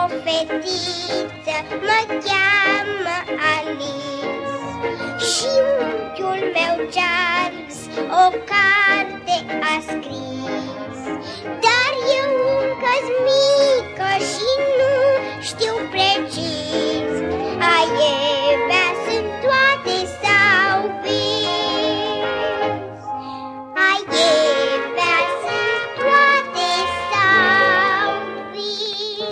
fetiță mă cheamă Alice și unchiul meu Charles o carte a scris. Dar eu încă-s mică și nu știu precis aievea sunt toate sau vis. Aievea sunt toate sau vis.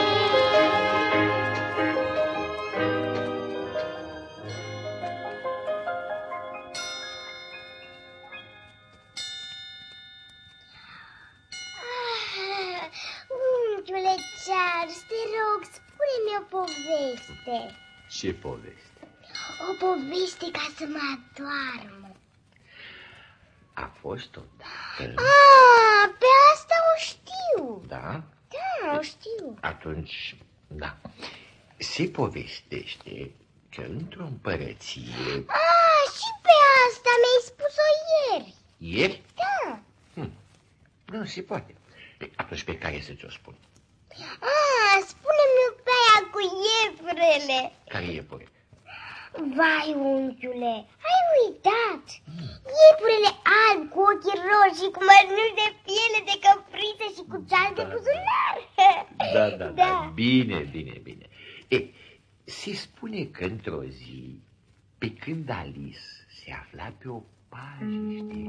Unchiule Charles, te rog, spune-mi o poveste. Ce poveste? O poveste ca să mă adorm. A fost odată... Pe asta o știu. Da? Da, o știu. Atunci, da. Se povestește că într-o împărăție... Și pe asta mi-ai spus-o ieri. Ieri? Da. Nu se poate. Atunci pe care să ți-o spun? Spune-mi pe aia cu iepurele. Care iepure? Vai, unchiule, ai uitat. Iepurele alb cu ochii roșii, cu mărnuși de piele de căpriță și cu ceas de buzunar. Da. Bine. Se spune că într-o zi, pe când Alice se afla pe o pajiște,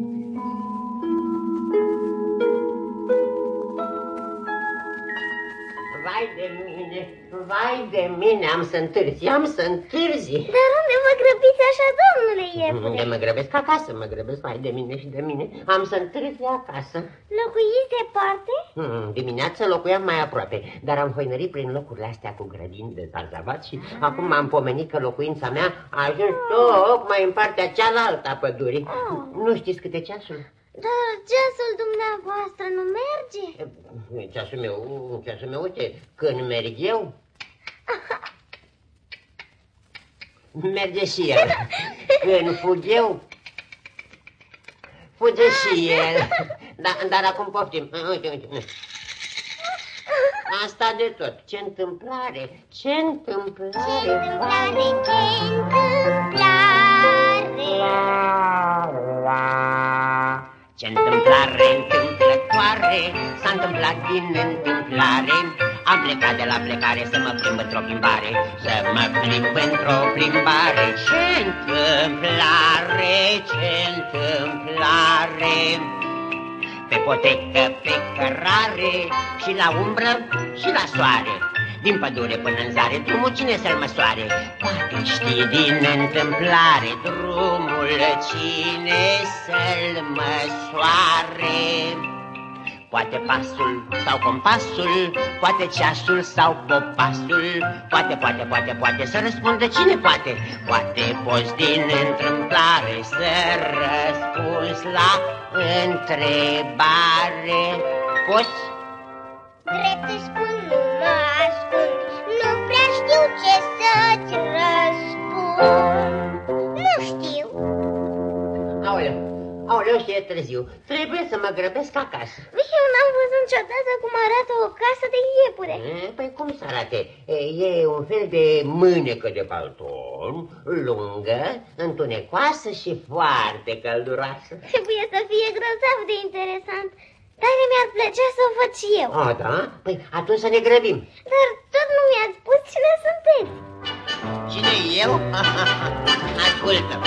Vai de mine, am să întârzi. Dar unde vă grăbiți așa, domnule iepure? Unde mă grăbesc? Acasă mă grăbesc, vai de mine și de mine. Am să întârzi acasă. Locuiți departe? Dimineața locuiam mai aproape, dar am hoinărit prin locurile astea cu grădini de zarzavat și acum m-am pomenit că locuința mea a ajuns tocmai în partea cealaltă a pădurii. Nu știți câte ceasul? Dar ceasul dumneavoastră nu merge? Ceasul meu, uite, când merg eu, merge și el. Când fug eu, fuge și el. Dar acum poftim. Uite. Asta de tot. Ce întâmplare. Ce întâmplare întâmplătoare s-a întâmplat din întâmplare. Am plecat de la plecare să mă plimb într-o plimbare. Ce întâmplare. Pe potecă, pe cărare, și la umbră și la soare. Din pădure până în zare, drumul cine să-l măsoare? Poate știi din întâmplare drumul cine să-l măsoare. Poate pasul sau compasul, poate ceasul sau popasul. Poate să răspundă cine poate. Poate poți din întâmplare să răspunzi la întrebare. Poți? Drept îți spun, nu mă ascund, nu prea știu ce să-ți răspund. Nu știu. Aoleu, și e târziu. Trebuie să mă grăbesc acasă. Eu n-am văzut niciodată cum arată o casă de iepure. Păi cum să arate? E un fel de mânecă de palton, lungă, întunecoasă și foarte călduroasă. Trebuie să fie grozav de interesant. Dar mi-ar plăcea să o văd și eu. Da? Păi atunci să ne grăbim. Dar tot nu mi-ați spus cine sunteți. Cine eu? Ascultă.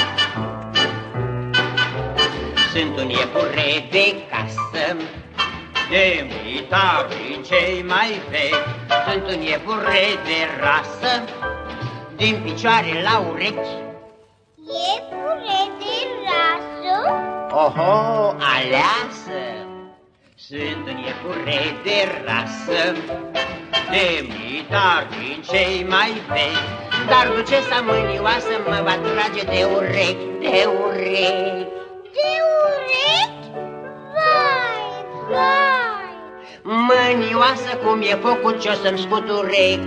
Sunt un iepure de casă, demnitarii cei mai vechi. Sunt un iepure de rasă, din picioare la urechi. Iepure de rasă? Oho, aleasă. Sunt un iepure de rasă, demnitarii cei mai vechi. Dar ducesa mânioasă mă va trage de urechi, de urechi. De urechi? Vai! Mânioasă cum e focul, ce-o să-mi scuture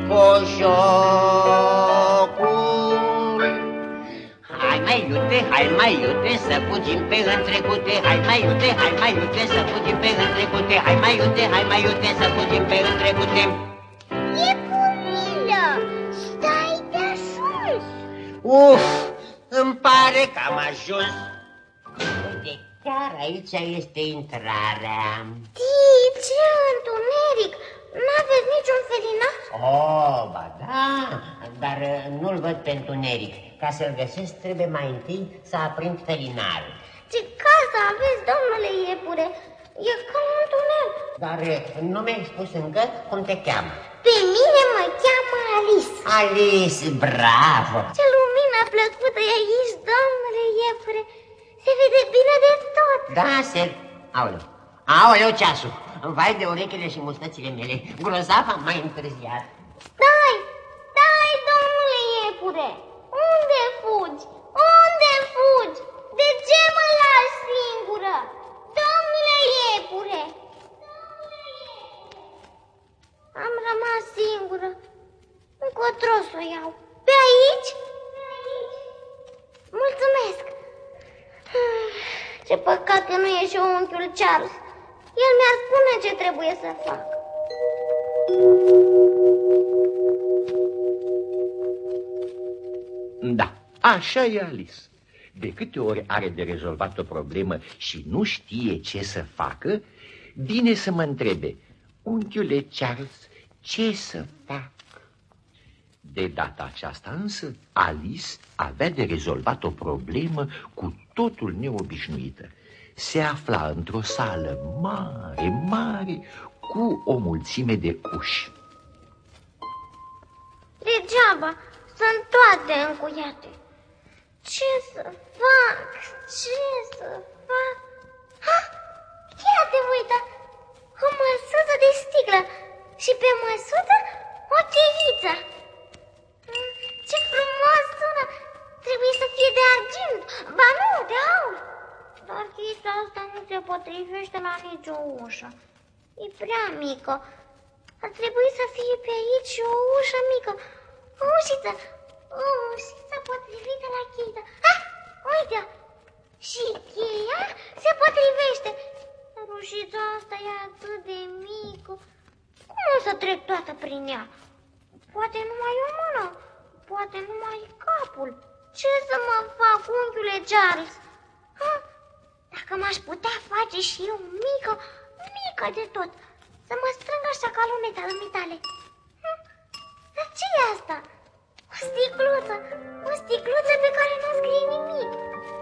coșocul. Hai mai iute, să fugim pe întrecute. Hai mai iute, să fugim pe întrecute. Hai mai iute, să fugim pe întrecute. Iepurilă, stai de sus. Uf, îmi pare că am ajuns. Uite, chiar aici este intrarea. Ce întuneric! N-aveți niciun felinar? Oh, ba da, dar nu-l văd pe întuneric. Ca să-l găsesc trebuie mai întâi să aprind felinarul. Ce casă aveți, domnule iepure? E ca un întuneric. Dar nu mi-ai spus încă cum te cheamă. Pe mine mă cheamă Alice. Alice, bravo! Ce lumină plăcută e aici, domnule iepure. Se vede bine de tot. Da, Aoleu, aoleu ceasul. Vai de urechile și mustățile mele. Grozav am mai întârziat. Stai, domnule iepure. Unde fugi? Unde fugi? De ce mă lași singură? Domnule iepure. Am rămas singură. Încotro să o iau. Pe aici? Mulțumesc. Ce păcat că nu e și unchiul Charles. El mi-ar spune ce trebuie să fac. Da, așa e Alice. De câte ori are de rezolvat o problemă și nu știe ce să facă, vine să mă întrebe: unchiule Charles, ce să fac? De data aceasta însă, Alice avea de rezolvat o problemă cu totul neobișnuită. Se afla într-o sală mare, mare, cu o mulțime de uși. Degeaba, sunt toate încuiate. Ce să fac? Ce să fac? Ha! Ia te uită! O măsuță de sticlă și pe măsuță o tiviță. Ce frumos sună! Trebuie să fie de argint, ba nu, de aur. Dar chestia asta nu se potrivește la nicio ușă. E prea mică. Ar trebui să fie pe aici o ușă mică. O ușiță potrivită la cheiță. Ha! Uite! Și cheia se potrivește. Dar ușița asta e atât de mică. Cum o să trec toată prin ea? Poate numai o mână, poate numai capul. Ce să mă fac, unchiule Charles? Ha? Dacă m-aș putea face și eu mică, mică de tot, să mă strâng așa ca luneta dumitale. Dar ce e asta? O sticluță pe care nu scrie nimic.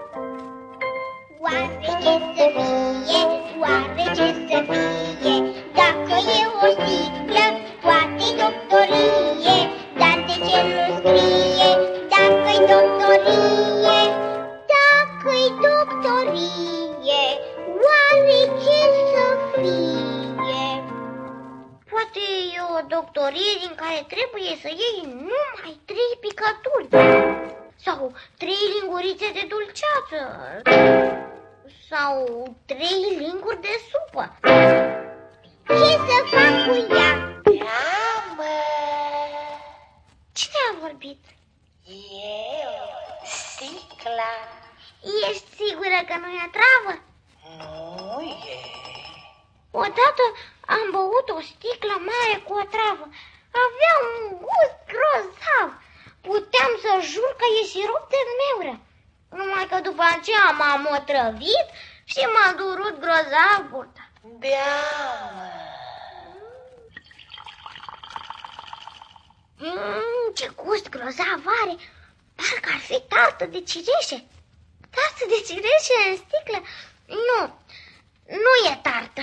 Oare ce să fie, oare ce să fie? Dacă e o sticlă, poate doctorie. Dar de ce nu scrie, dacă-i doctorie? Dacă-i doctorie, oare ce să fie? Poate e o doctorie din care trebuie să iei numai 3 picături. Sau 3 lingurițe de dulceață. Sau 3 linguri de supă. Ce să fac cu ea? Mamă! Cine a vorbit? Eu, sticla. Ești sigură că nu e travă? Nu e. Odată am băut o sticlă mare cu o travă. Avea un gust grozav. Puteam să jur că e sirup de zmeură. Numai că după aceea m-am otrăvit și m-a durut grozav burta. Bea-mă. Ce gust grozav are. Parcă ar fi tartă de cireșe. Tartă de cireșe în sticlă? Nu e tartă.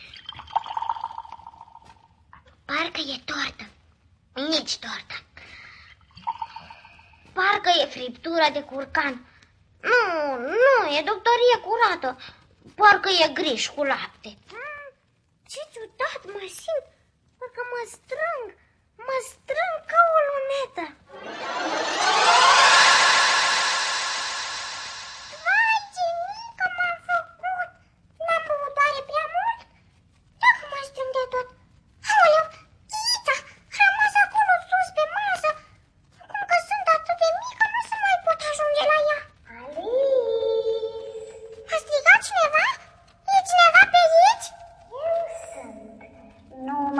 Parcă e tortă. Nici tortă. Parcă e friptură de curcan. Nu, e doctorie curată. Parcă e griș cu lapte. Ce ciudat mă simt. Parcă mă strâng ca o lunetă. Vai, ce mică m-am făcut. N-am băut oare prea mult? Dacă mă strâng de tot. Aoleu, cheița, a rămas acolo sus pe masă. Acum că sunt atât de mică, nu se mai pot ajunge la ea. Alice! A strigat cineva? E cineva pe aici? Eu sunt. Nu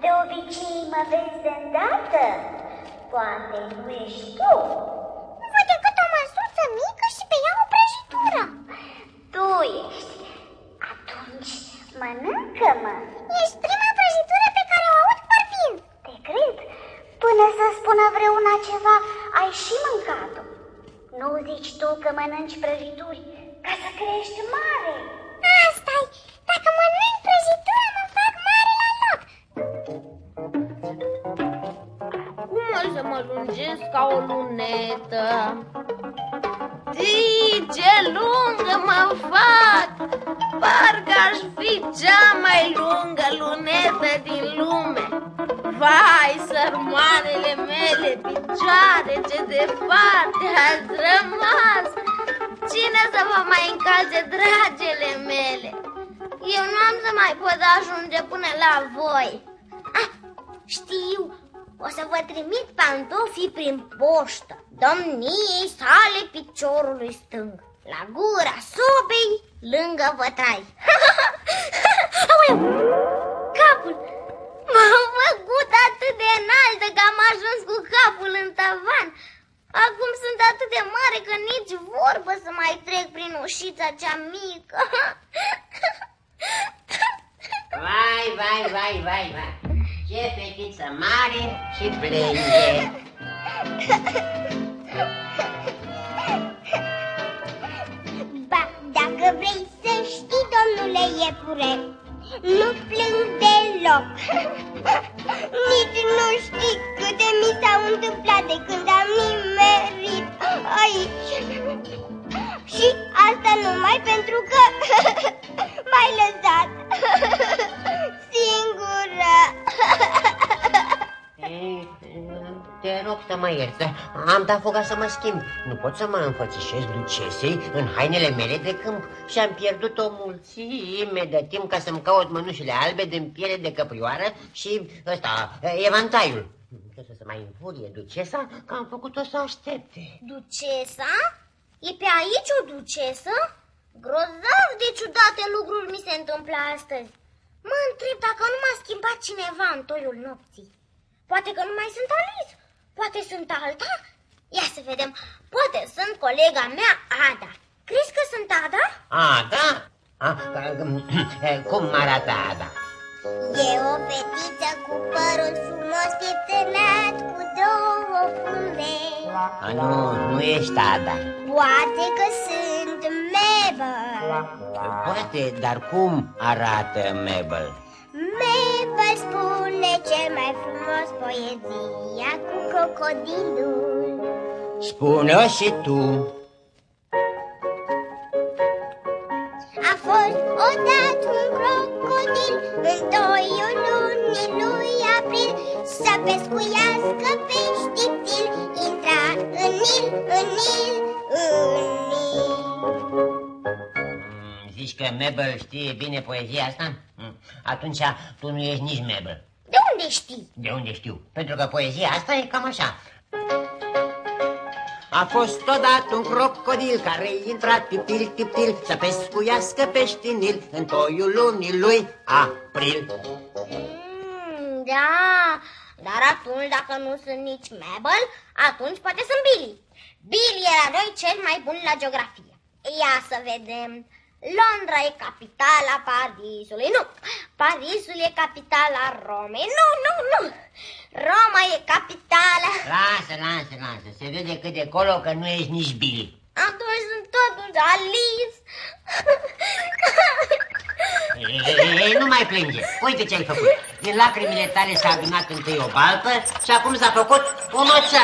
De obicei mă vezi de îndată. Poate nu ești tu. Nu văd decât o măsuță mică și pe ea o prăjitură. Tu ești. Atunci mănâncă-mă. Ești prima prăjitură pe care o aud vorbind. Te cred. Până să spună vreuna ceva, ai și mâncat-o. Nu zici tu că mănânci prăjituri ca să crești mare. Asta-i. Dacă mănânc prăjitură, mă fac mare la loc. Cum o să mă lungesc ca o lunetă? Tii, ce lungă mă fac! Parcă aș fi cea mai lungă lunetă din lume. Vai, sărmanele mele, picioare, ce departe ați rămas! Cine să vă mai încalce, dragele mele? Eu nu am să mai pot ajunge până la voi. Știu, o să vă trimit pantofii prin poștă, domniei sale piciorului stâng, la gura sobei, lângă vătrai. Aoleu, capul! M-am făcut atât de înaltă că am ajuns cu capul în tavan. Acum sunt atât de mare că nici vorbă să mai trec prin ușița cea mică. Vai, vai, vai, vai, vai. Ce fetiță mare și plânge. Ba, dacă vrei să știi, domnule iepure, nu plâng deloc. Nici nu știi câte mi s-au întâmplat de când am nimerit aici. Și asta numai pentru că m-ai lăsat singură. Te rog să mă ierți, am dat foga să mă schimb. Nu pot să mă înfățișez ducesei în hainele mele de câmp și am pierdut o mulțime de timp ca să-mi caut mănușile albe din piele de căprioară și ăsta, evantaiul. Trebuie să mai înfurie ducesa că am făcut-o să aștepte. Ducesa? E pe aici o ducesă? Grozav de ciudate lucruri mi se întâmplă astăzi. Mă întreb dacă nu m-a schimbat cineva în toiul nopții. Poate că nu mai sunt Alice, poate sunt alta. Ia să vedem, poate sunt colega mea Ada. Crezi că sunt Ada? Ada? Cum arată Ada? E o fetiță cu părul frumos pieptănat cu două funde. Nu ești Ada. Poate că sunt Mabel. Poate, dar cum arată Mabel? Mabel spune cel mai frumos poezia cu crocodilul. Spune-o și tu. A fost odată un crocodil în toiul lunii lui april să pescuiască peștitil. Intra în Nil, în Nil, în Nil. Zici că Mabel știe bine poezia asta? Atunci tu nu ești nici Mabel. De unde știi? De unde știu? Pentru că poezia asta e cam așa. A fost odată un crocodil care intra tiptil, tiptil să pescuiască pești în Nil în toiul lunii lui april. Da, dar atunci dacă nu sunt nici Mabel, atunci poate sunt Billy. Billy era noi cel mai bun la geografie. Ia să vedem. Londra e capitala Parisului. Nu, Parisul e capitala Romei. Nu. Roma e capitala... Lasă, se vede cât de colo că nu ești nici Billy. Atunci sunt totuși Alice. Ei, nu mai plânge. Uite ce ai făcut. Din lacrimile tale s-a adunat întâi o balpă și acum s-a făcut un oțean.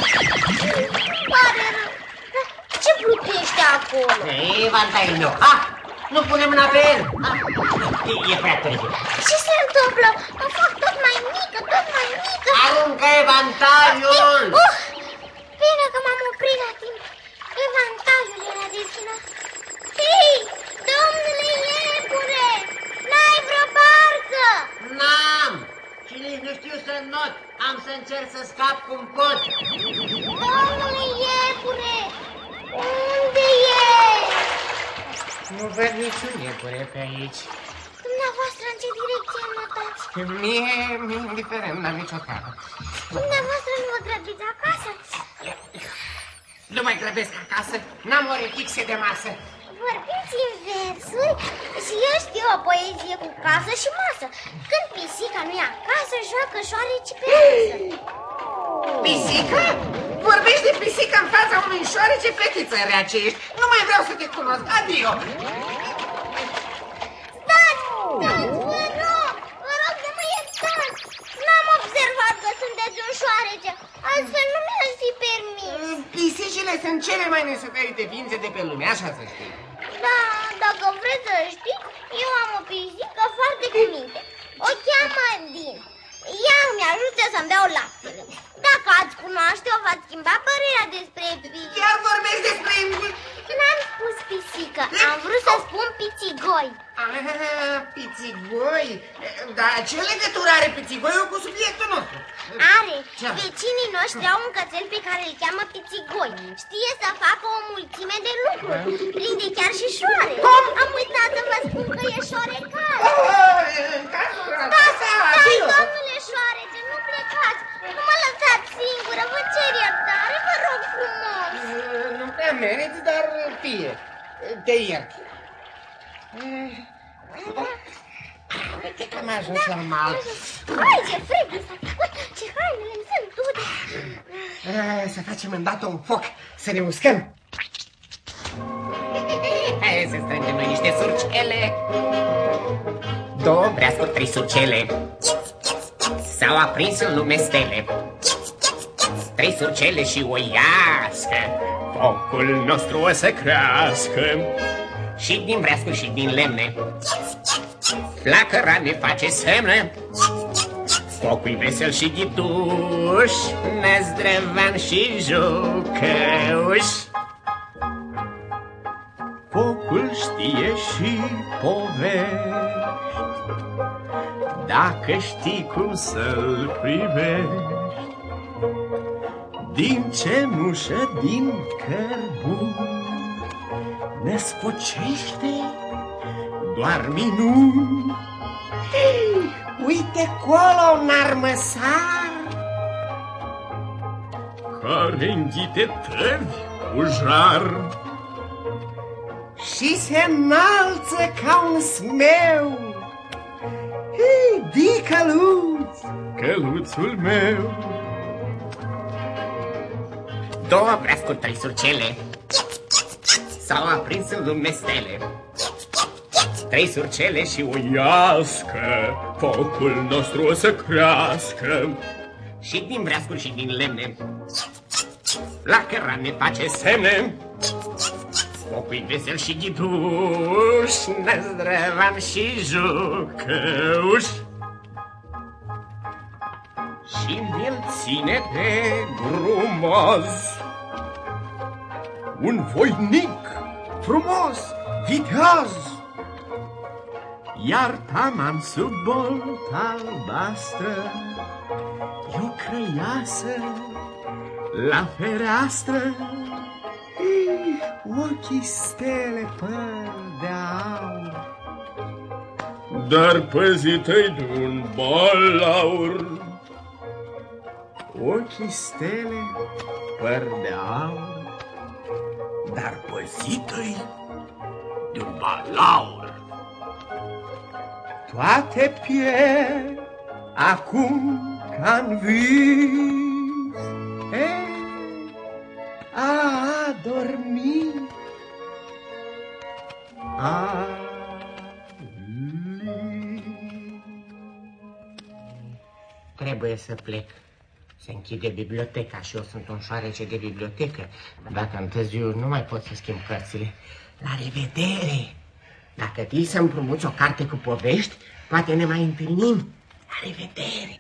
Pare rău. Ce plutește acolo? Ei, vantaiul meu. Nu punem mâna pe el. E prea târziu. Ce se întâmplă? Mă fac tot mai mică. Aruncă evantaiul! Bine că m-am oprit la timp. Evantaiul era deschis. Hei, domnule iepure, n-ai vreo barcă? N-am! Și nici nu știu să not. Am să încerc să scap cum pot. Domnule iepure, unde ești? Nu văd niciun iepure pe aici. Dumneavoastră în ce direcție notați? Mie indiferent, n-am nicio treabă. Dumneavoastră nu vă grăbiți acasă? Nu mai grăbesc acasă, n-am ore fixe de masă. Vorbiți în versuri și eu știu o poezie cu casă și masă. Când pisica nu e acasă, joacă șoareci pe masă. Pisica? Vorbești de pisica în fața unui șoarece, fetiță rea ce ești. Nu mai vreau să te cunosc, adio. Stați, vă rog, nu mă iertați. N-am observat că sunteți un șoarece, altfel nu mi-aș fi permis. Pisicile sunt cele mai nesuferite ființe de pe lume, așa să știi. Da, dacă vreți să știți, eu am o pisică foarte cu minte. O cheamă Din. Ea îmi ajută să-mi dea laptele. Dacă ați cunoaște-o, v-ați schimba părerea despre pisică. Chiar vorbesc despre... N-am spus pisică, am vrut să spun pițigoi. Pițigoi? Dar ce legătură are pițigoiul cu subiectul nostru? Are. Vecinii noștri au un cățel pe care îl cheamă pițigoi. Știe să facă o mulțime de lucruri. Prinde chiar și șoare. Am uitat să vă spun că e șorecar. Stai, domnule șoarece, nu plecați. Nu mă lăsați singură, vă cer iertare, vă rog frumos. Nu prea meriți, dar fie. Te iert. Uite că am ajuns la mal. Hai, ce frig s-a făcut, ce hainele îmi sunt ude. Să facem îndată un foc, să ne uscăm. Hai să strângem noi niște surcele. 2 breascuri, 3 surcele. S-au aprins în lume stele. 3 surcele și o iască. Focul nostru o să crească. Și din breascuri și din lemne. Flacăra ne face semne. Focul vesel și ghituș, năzdrăvan și jucăuș. Focul știe și povești, dacă știi cum să-l privești. Din cenușă, din cărbun, ne sfocește doar minuni. Uite acolo un armăsar care înghite tăvi cu jar și se înalță ca un smeu. Di căluț, căluțul meu. 2 breascuri, 3 surcele. S-au aprins în lume stele. 3 surcele și o iască. Focul nostru o să crească. Și din breascuri și din lemne. Flacăra ne face semne. Focul vesel și ghiduș, năzdrăvan și jucăuș. Și el ține pe grumaz un voinic frumos, viteaz. Iar taman sub bolta albastră e o crăiasă la fereastră. Ochii stele păr de aur, dar păzită-i de-un balaur. Ochii stele păr de aur, dar păzită-i de-un balaur. Toate pierd acum ca-n vis. A dormit, Trebuie să plec. Se închide biblioteca și eu sunt un șoarece de bibliotecă. Dacă întârziu, nu mai pot să schimb cărțile. La revedere! Dacă tii să împrumuți o carte cu povești, poate ne mai întâlnim. La revedere!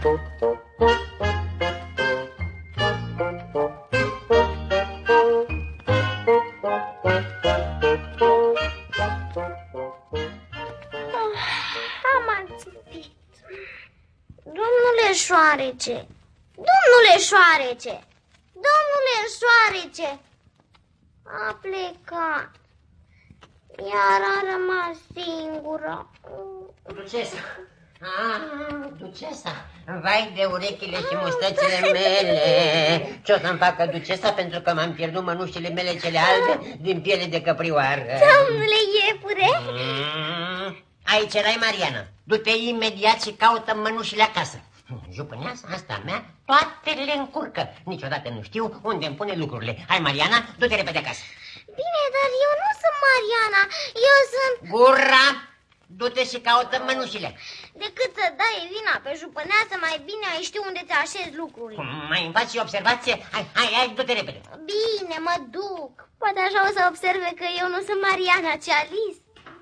Șoarece, domnule șoarece, domnule șoarece, a plecat, iar a rămas singură. Ducesă, Ducesa, vai de urechile și mustățile mele. Ce-o să-mi facă ducesa pentru că m-am pierdut mănușile mele cele albe din piele de căprioară? Domnule iepure! Aici erai, Mariana. Du-te imediat și caută mănușile acasă. Jupâneasa asta mea toate le încurcă. Niciodată nu știu unde îmi pune lucrurile. Hai, Mariana, du-te repede acasă. Bine, dar eu nu sunt Mariana. Eu sunt... Gura! Du-te și caută mănușile. Decât să dai vina pe jupâneasă, mai bine ai ști unde ți așezi lucrurile. Mai îmi faci și observație? Hai, du-te repede. Bine, mă duc. Poate așa o să observe că eu nu sunt Mariana, ci Alice.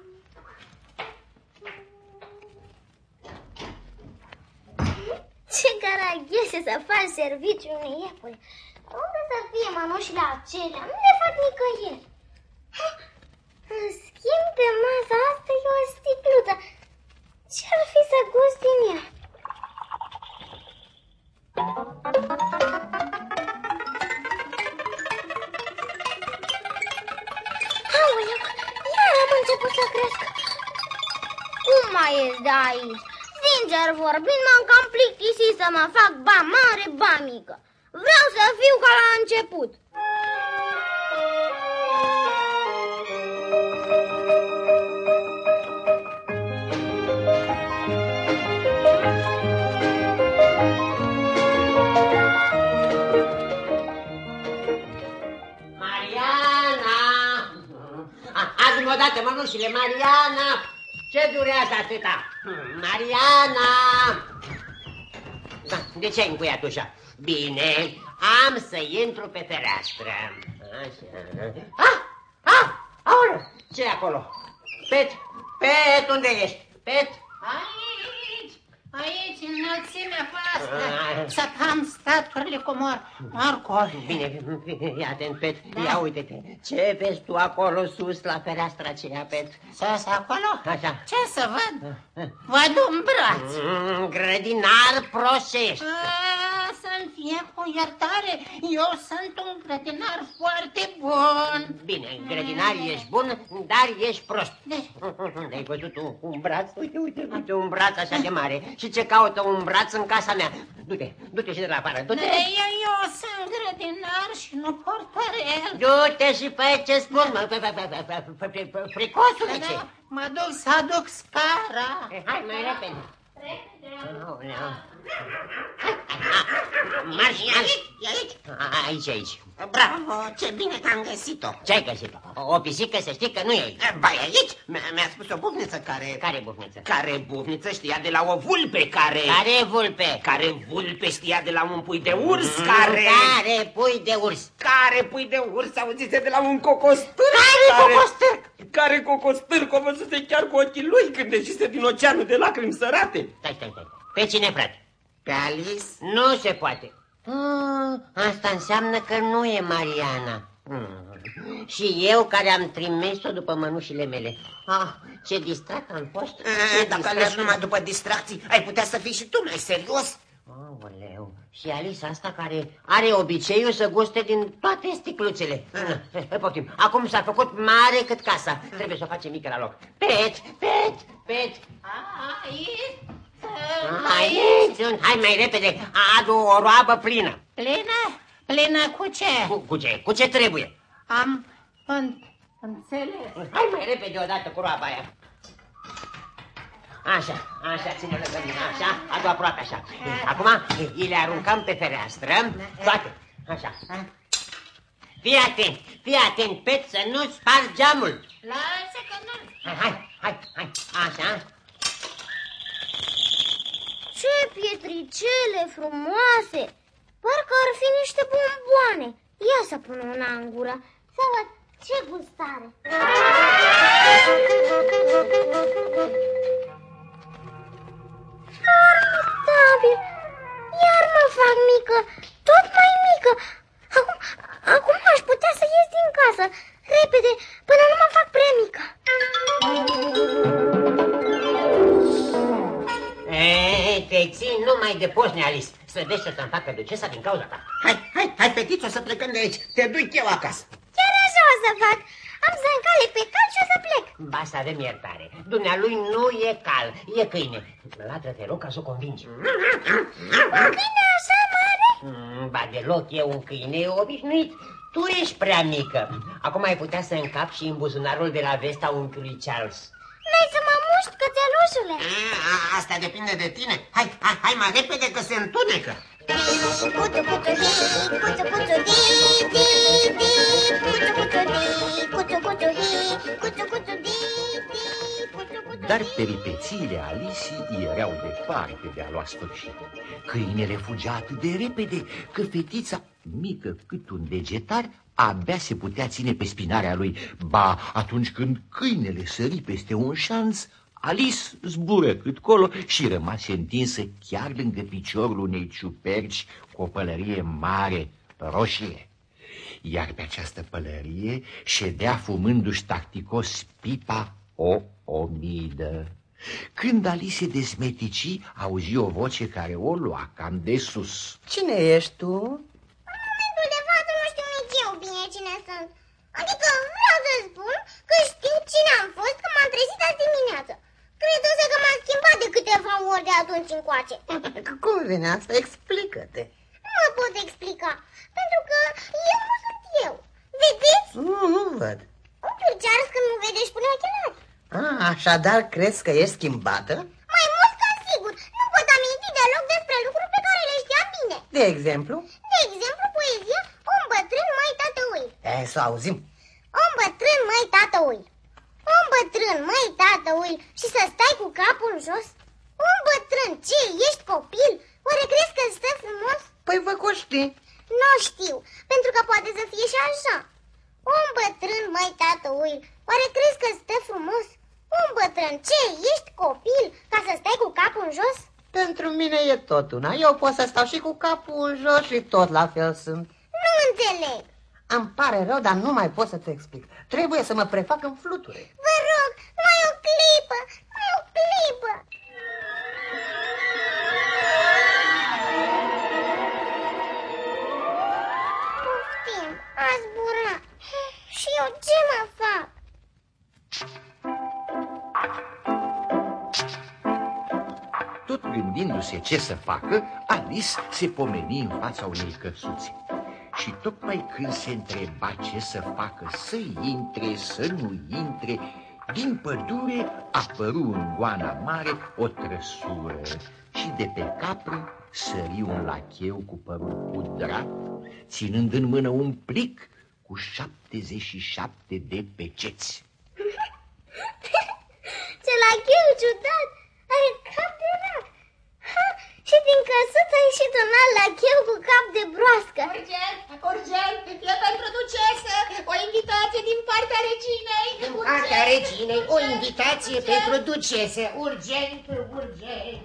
Ce caraghese să faci serviciu unui iepure. Unde să fie mănușile acelea? Nu le fac nicăieri. În schimb de masa asta e o sticluță. Ce-ar fi să gust din ea? Aoleu, iar am început să cresc. Cum mai ies de aici? Sincer vorbind, m-am cam plictisit să mă fac ba mare, ba mică. Vreau să fiu ca la început. Mariana! Adu-mi odată mănușile, Mariana! Ce durează atâta? Mariana! De ce ai încuiat ușa? Bine, am să intru pe fereastră. Așa. Aoleu, ce e acolo? Pet, unde ești? Pet? Aici, înălțimea voastră, să am staturile comor, Marco. Bine, fii atent, Pet, ia uite-te. Ce vezi tu acolo sus la fereastra aceea, Pet? Sus acolo? Așa. Ce să văd? Văd un braț. Grădinar prosești. Să-mi fie cu iertare, eu sunt un grădinar foarte bun. Bine, grădinar ești bun, dar ești prost. Ai văzut un braț? Uite, un braț așa de mare. Și ce caută un braț în casa mea? Du-te și de la afară, du-te. Eu sunt grădinar și nu portărel. Du-te și fă ce spun, fricosule ce? Mă duc să aduc scara. Hai, mai repede. Marș. Aici. Bravo, ce bine că am găsit-o. Ce ai găsit-o? O pisică, să știi că nu e aici. Ba, e aici? Mi-a spus o bufniță care... Care bufniță? Care bufniță știa de la o vulpe care... Care vulpe? Care vulpe știa de la un pui de urs care... Care pui de urs? Care pui de urs auzise de la un cocostârc? Care cocostârc? Care cocostârc o văzuse chiar cu ochii lui când ieșise din oceanul de lacrimi sărate. Stai. Pe cine, frate? Pe Alice? Nu se poate. Asta înseamnă că nu e Mariana. Și eu care am trimis-o după mănușile mele. Ce distrat am fost. Dacă alegi numai după distracții, ai putea să fii și tu mai serios. Aoleu. Și Alice asta care are obiceiul să guste din toate sticluțele. Poftim. Acum s-a făcut mare cât casa. Trebuie să o facem mică la loc. Pet. Aici. Hai mai repede. Adu o roabă plină. Plină cu ce? Cu ce trebuie? Am înțeles. Hai mai repede odată cu roaba aia. Așa, ține lângă mine, așa, adu aproape așa. Acum îi le aruncăm pe fereastră, toate, așa. Fii atent, Pet, să nu spargi geamul. Lasă că nu. Hai, așa. Ce pietricele frumoase! Parcă ar fi niște bomboane. Ia să pun una în gură, să văd ce gustare. Formidabil! Iar mă fac mică, tot mai mică. Acum aș putea să ies din casă, repede, până nu mă fac prea mică. Te țin numai de poșne, Alice. Slăbește să-mi facă ducesa din cauza ta. Hai, fetițo, să plecăm de aici. Te duc eu acasă. Chiar așa o să fac. am să încale pe cal și o să plec. Ba să avem iertare. Dumnealui nu e cal, e câine. Latră, te rog, ca să o convingi. Un câine așa mare? Ba deloc, e un câine obișnuit. Tu ești prea mică. Acum ai putea să încapi și în buzunarul de la vesta unchiului Charles. N-ai să mă muști, cățelușule? Asta depinde de tine. Hai mai repede că se întunecă. Cuțu, cuțu, di, cuțu, cuțu, di, di, di, cuțu, cuțu, di, cuțu, cuțu, di, cuțu, cuțu, di, di, cuțu, cuțu, Dar peripețiile Alisii erau departe de a lua sfârșit. Câinele fugea atât de repede că fetița, mică cât un degetar, abia se putea ține pe spinarea lui. Ba, atunci când câinele sări peste un șanț, Alice zbură cât colo și rămase întinsă chiar lângă piciorul unei ciuperci cu o pălărie mare, roșie. Iar pe această pălărie ședea fumându-și tacticos pipa o omidă. Când Alice se dezmetici, auzi o voce care o lua cam de sus. Cine ești tu? În momentul de față nu știu nici eu bine cine sunt. Adică vreau să spun că știu cine am fost când m-am trezit azi dimineață. Creduse că m-am schimbat de câteva ori de atunci încoace. Cum vine asta? Explică-te. Nu mă pot explica, pentru că eu nu sunt eu. Vedeți? Nu văd. Unchiul Charles când mă vede își pune ochelari. Așadar crezi că ești schimbată? Mai mult ca sigur, nu pot aminti deloc despre lucruri pe care le știam bine. De exemplu? De exemplu, poezia Om bătrân, mai tată ui. Să auzim. Om bătrân, mai tată ui. Om bătrân, mai tată ui, și să stai cu capul jos? Om bătrân, ce, ești copil? Oare crezi că stă frumos? Păi vă coști. Nu știu, pentru că poate să fie și așa. Om bătrân, mai tată ui, oare crezi că stă frumos? Om bătrân, ce, ești copil, ca să stai cu capul în jos? Pentru mine e tot una. Eu pot să stau și cu capul în jos și tot la fel sunt. Nu înțeleg. Îmi pare rău, dar nu mai pot să te explic. Trebuie să mă prefac în fluture. Vă rog, mai o clipă, mai o clipă. Poftim, a zburat. Și eu ce mă fac? Tot gândindu-se ce să facă, Alice se pomeni în fața unei căsuțe. Și tocmai când se întreba ce să facă, să intre, să nu intre, din pădure apăru în goana mare o trăsură și de pe capră sări un lacheu cu părul pudrat, ținând în mână un plic cu 77 de peceți. Ce lacheu ciudat! Are cap de rac. Și din căsuță a ieșit un alt lacheu cu cap de broască. Urgent, e pentru ducesă, o invitație din partea reginei. Din partea reginei, o invitație pentru ducesă. Urgent, urgent.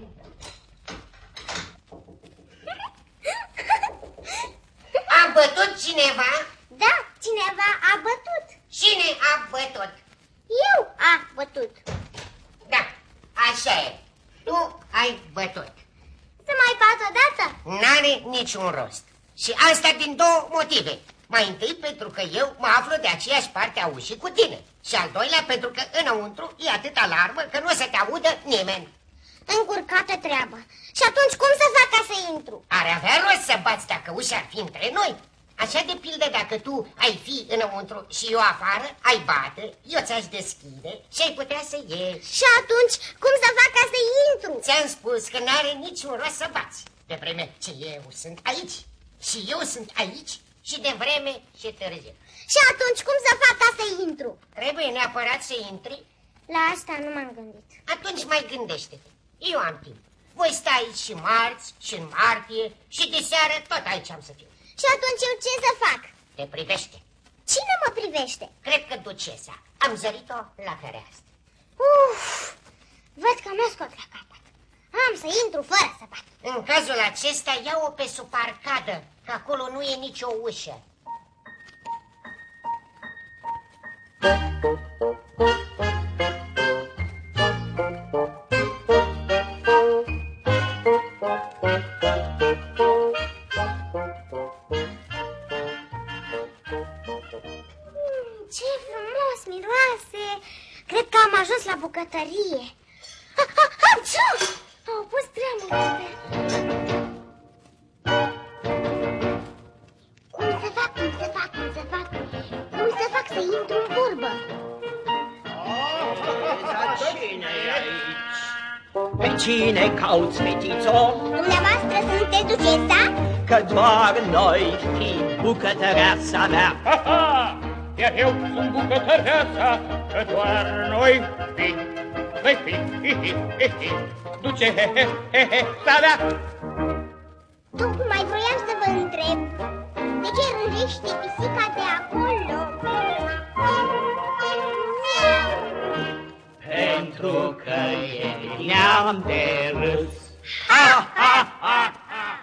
A bătut cineva? Da, cineva a bătut. Cine a bătut? Eu a bătut. Da, așa e. Tu ai bătut. Să mai fac o dată? N-are niciun rost. Și asta din două motive. Mai întâi pentru că eu mă aflu de aceeași parte a ușii cu tine. Și al doilea pentru că înăuntru e atâta alarmă că nu o să te audă nimeni. Încurcată treabă. Și atunci cum să fac ca să intru? Ar avea rost să bați dacă ușa ar fi între noi. Așa de pildă dacă tu ai fi înăuntru și eu afară, ai bate, eu ți-aș deschide și ai putea să ieși. Și atunci cum să fac ca să intru? Ți-am spus că n-are niciun rost să bați. De vreme ce eu sunt aici și eu sunt aici și de vreme și târziu. Și atunci cum să fac ca să intru? Trebuie neapărat să intri? La asta nu m-am gândit. Atunci mai gândește-te. Eu am timp. Voi sta aici și marți și în martie și de seară tot aici am să fiu. Și atunci eu ce să fac? Te privește. Cine mă privește? Cred că ducesa. Am zărit-o la fereastră. Văd că mă scot la capăt. Am să intru fără să bat. În cazul acesta, ia-o pe sub arcadă, că acolo nu e nicio ușă. Ce frumos Pe cine cauți, fetițo? Dumneavoastră sunteți ducesa? Că doar noi știm bucătăreasa mea. Ha, ha! Iar eu sunt bucătăreasa, că doar noi știm. Noi știm, hi-hi. Ducesa mea. Tocmai voiam să vă întreb, de ce rânjește pisica de acolo? Pentru că e neam de râs. Ha, ha, ha, ha.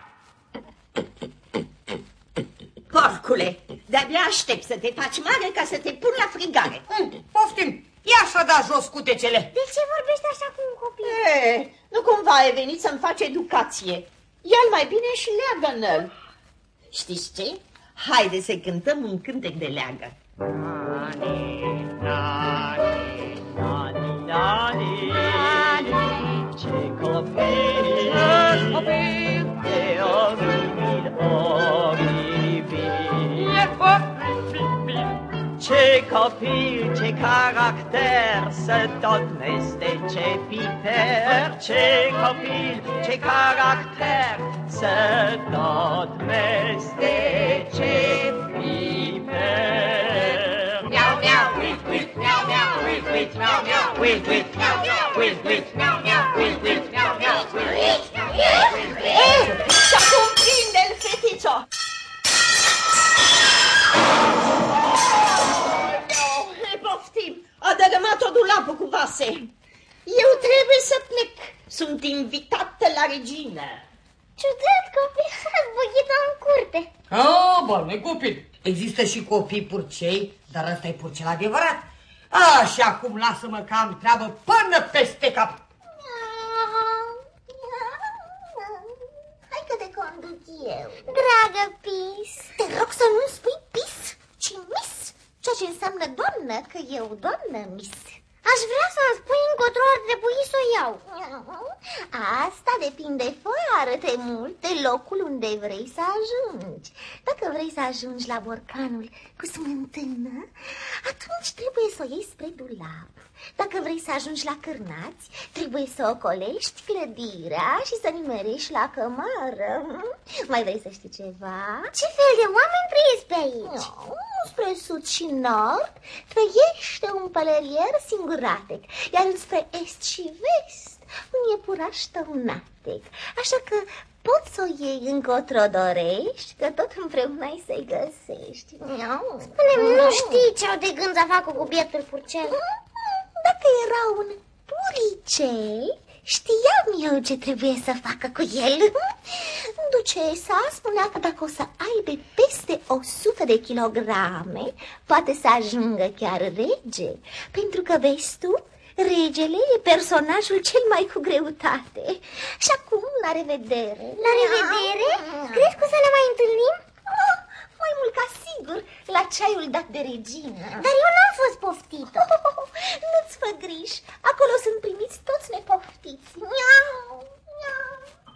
Porcule, de-abia aștept să te faci mare ca să te pun la frigare. Poftim, ia să da jos cutecele. De ce vorbești așa cu un copil? Nu cumva ai venit să-mi faci educație. Ia-l mai bine și leagă-n-l. Știți ce? Haide să cântăm un cântec de leagă. Nani, nani, nani, nani, nani, ce copil, de oribil, ce copil, ce caracter, să tot mestece piper. Ce copil, ce caracter, să tot mestece piper. Miau, miau, uit, uit, miau, miau, uit, uit, miau, miau, uit, uit, miau, miau, uit, uit, miau, miau, uit, uit, miau, miau, uit, uit. Și acum prinde-l, fetițo! A dărâmat-o dulapul cu vase. Eu trebuie să plec. Sunt invitată la regină. Ciudat, copil, ați băghit-o în curte. Bă, nu-i copil. Există și copii purcei, dar ăsta e purcel adevărat. Și acum lasă-mă că am treabă până peste cap. Hai că te conduc eu. Dragă Pis, te rog să nu spui Pis, ci Miss, ceea ce înseamnă doamnă, că eu doamnă Miss. Aș vrea să-mi spui încotro ar trebui să o iau. Asta depinde foarte mult de locul unde vrei să ajungi. Dacă vrei să ajungi la borcanul cu smântână, atunci trebuie să o iei spre dulap. Dacă vrei să ajungi la cârnați, trebuie să ocolești clădirea și să nimerești la cămară. Mai vrei să știi ceva? Ce fel de oameni trăiesc pe aici? Spre sud și nord trăiește un pălărier singuratec, iar înspre est și vest un iepuraș tăunatec. Așa că poți să o iei încotro dorești, că tot împreună ai să-i găsești. Spune-mi, nu știi ce au de gând să facă cu bietul purcel? Dacă era un puricel, știam eu ce trebuie să facă cu el. Ducesa spunea că dacă o să aibă peste 100 de kilograme, poate să ajungă chiar rege. Pentru că, vezi tu, regele e personajul cel mai cu greutate. Și acum, la revedere. La revedere? Crezi că o să ne mai întâlnim? Mai mult ca sigur, la ceaiul dat de regină. Dar eu n-am fost poftită. Nu-ți fă griji, acolo sunt primiți toți nepoftiți. Miau, miau.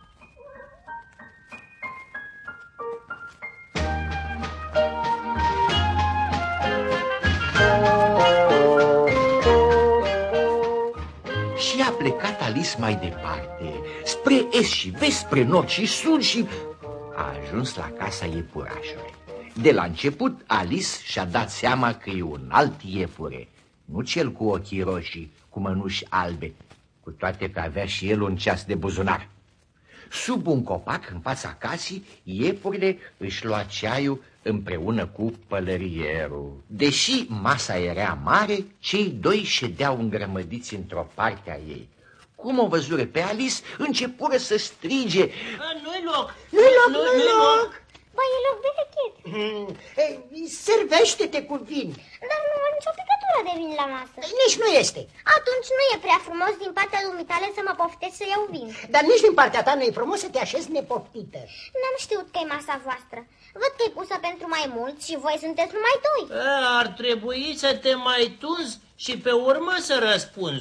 Și a plecat Alice mai departe, spre est și vest, spre nord și sud și a ajuns la casa iepurașului. De la început, Alice și-a dat seama că e un alt iepure, nu cel cu ochii roșii, cu mănuși albe, cu toate că avea și el un ceas de buzunar. Sub un copac, în fața casei, iepurile își lua ceaiul împreună cu pălărierul. Deși masa era mare, cei doi ședeau îngrămădiți într-o parte a ei. Cum o văzură pe Alice, începură să strige: Nu-i loc! Nu-i loc, nu-i loc! Ba, e loc de vechet. Servește-te cu vin. Dar nu am nicio picătură de vin la masă. Nici nu este. Atunci nu e prea frumos din partea dumitale să mă poftezi să iau vin. Dar nici din partea ta nu e frumos să te așezi nepoftită. N-am știut că e masa voastră. Văd că e pusă pentru mai mulți și voi sunteți numai doi. Ar trebui să te mai tunzi și pe urmă să răspunzi.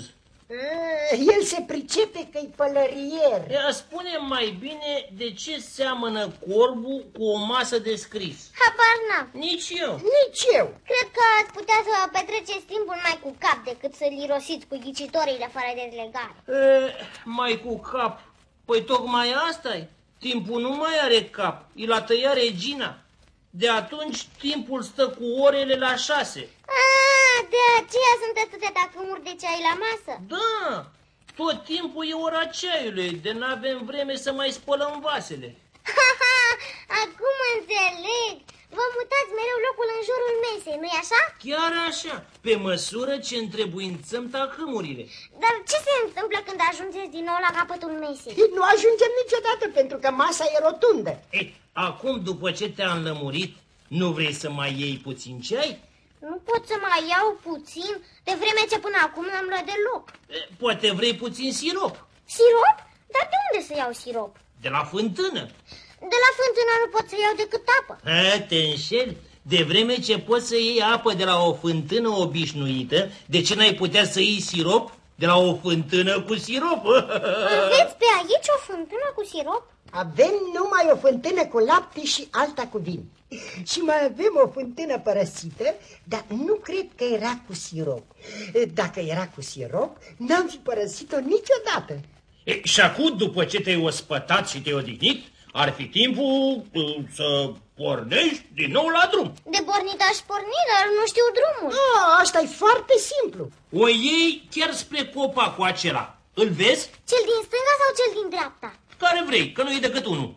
El se pricepe că-i pălărier. Ea spune mai bine de ce seamănă corbul cu o masă de scris. Habar n-am. Nici eu. Nici eu. Cred că ați putea să petreceți timpul mai cu cap decât să-l irosiți cu ghicitorile fără de legare. Mai cu cap. Păi tocmai asta-i. Timpul nu mai are cap. I l-a tăiat regina. De atunci timpul stă cu orele la 6. De aceea sunt atâtea câmuri de ceai la masă? Da, tot timpul e ora ceaiului, de n-avem vreme să mai spălăm vasele. Acum înțeleg. Vă mutați mereu locul în jurul mesei, nu-i așa? Chiar așa, pe măsură ce întrebuințăm tacâmurile. Dar ce se întâmplă când ajungeți din nou la capătul mesei? Nu ajungem niciodată pentru că masa e rotundă. Acum, după ce te-am lămurit, nu vrei să mai iei puțin ceai? Nu pot să mai iau puțin, de vreme ce până acum n-am luat deloc. Poate vrei puțin sirop. Sirop? Dar de unde să iau sirop? De la fântână. De la fântână nu pot să iau decât apă. Te înșeli? De vreme ce poți să iei apă de la o fântână obișnuită, de ce n-ai putea să iei sirop de la o fântână cu sirop? Aveți pe aici o fântână cu sirop? Avem numai o fântână cu lapte și alta cu vin. Și mai avem o fântână părăsită, dar nu cred că era cu sirop. Dacă era cu sirop, n-am fi părăsit-o niciodată. Și acum, după ce te-ai ospătat și te-ai odihnit, ar fi timpul să pornești din nou la drum. De pornit aș porni, dar nu știu drumul. Asta e foarte simplu. O iei chiar spre copacul acela. Îl vezi? Cel din stânga sau cel din dreapta? Care vrei, că nu e decât unul.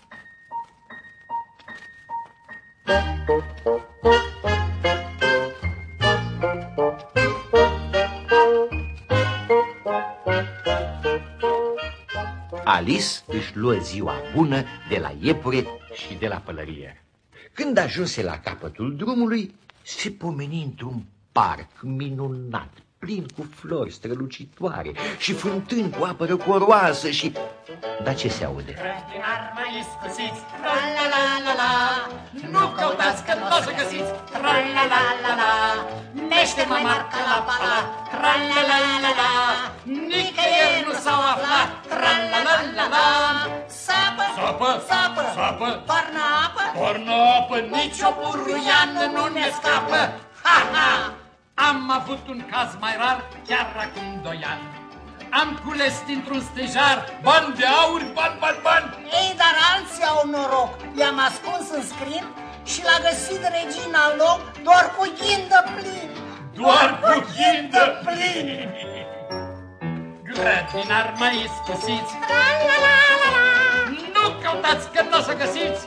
Alice își luă ziua bună de la iepure și de la pălărier. Când ajunse la capătul drumului, se pomeni într-un parc minunat, plin cu flori strălucitoare și fântâni cu apă răcoroasă și... Dar ce se aude? Grădinar mai iscusiți, tra-la-la-la-la, nu căutați că n-o să găsiți, tra-la-la-la-la, mește mai mari ca la pala, tra-la-la-la-la, nicăieri nu s-au aflat, tra-la-la-la-la, sapă, sapă, sapă, sapă, toarnă apă, toarnă apă, nici o buruiană nu ne scapă, ha-ha! Am avut un caz mai rar chiar acum 2 ani. Am cules dintr-un stejar bani de aur, bani. Ei, dar alții au noroc. I-am ascuns în scrin și l-a găsit regina în loc doar cu ghindă plin. Doar cu ghindă plin. Grădinar mai iscusiți, nu căutați că n-o să găsiți,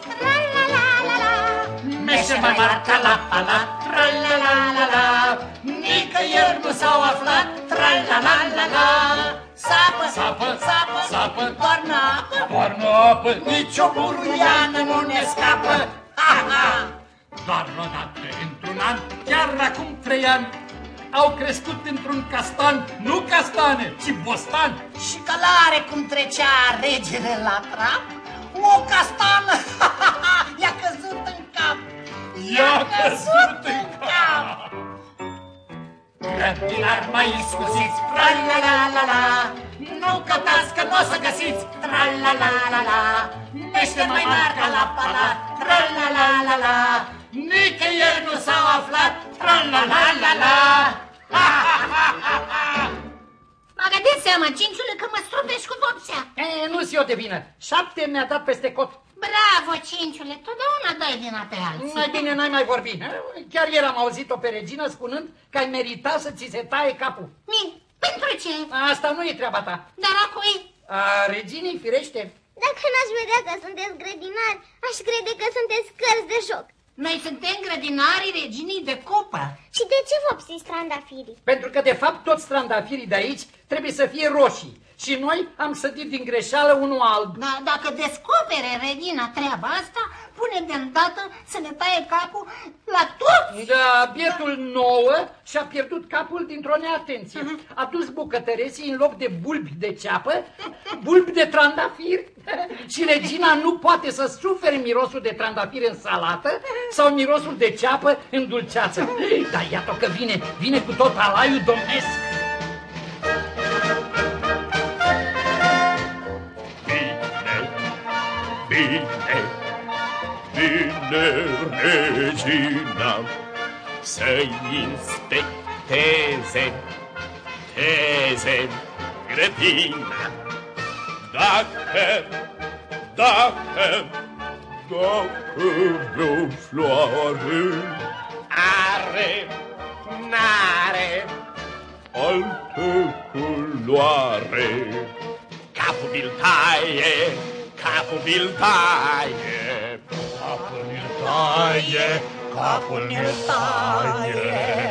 meșe mai mari ca la pala, tra-la-la-la-la, nicăieri nu s-au aflat, tra-la-la-la-la, sapă, sapă, sapă, sapă, toarnă apă, toarnă apă, nici o buruiană nu ne scapă, ha-ha! Doar odată într-un an, chiar acum 3 ani, au crescut într-un castan, nu castane, ci bostan. Și călare cum trecea regele la trap, o castană i-a căzut în cap. I-a căzut în cap. Grădinar mai iscusiți, tra-la-la-la-la, nu căutați că n-o să găsiți, tra-la-la-la-la, mește mai mari ca la pala, tra-la-la-la-la, nicăieri nu s-au aflat, tra-la-la-la-la. Bagă-te seama, Cinciule, că mă strupești cu vopsea. Nu-s eu de vină. 7 mi-a dat peste cot. Bravo, Cinciule, totdeauna dai vina pe alții. Mai bine n-ai mai vorbit. Chiar ieri am auzit-o pe regină spunând că ai meritat să ți se taie capul. Pentru ce? Asta nu e treaba ta. Dar a cui? A reginii, firește. Dacă n-aș vedea că sunteți grădinari, aș crede că sunteți cărți de joc. Noi suntem grădinarii reginii de copă. Și de ce vopsiți trandafirii? Pentru că, de fapt, toți trandafirii de aici trebuie să fie roșii. Și noi am sădit din greșeală unul alb. Da, dacă descopere regina treaba asta, pune de îndată să ne taie capul la toți. Da, bietul nouă și-a pierdut capul dintr-o neatenție. A dus bucătăresii în loc de bulbi de ceapă, bulbi de trandafiri. Și regina nu poate să sufere mirosul de trandafiri în salată sau mirosul de ceapă în dulceață. Dar iată că vine cu tot alaiul domnesc. bine, bine, regina, să-i inspecteze grădina. Dacă vreo floare n-are altă culoare, capul mi-l taie, capul mi-l taie, capul mi-l taie, capul mi-l taie.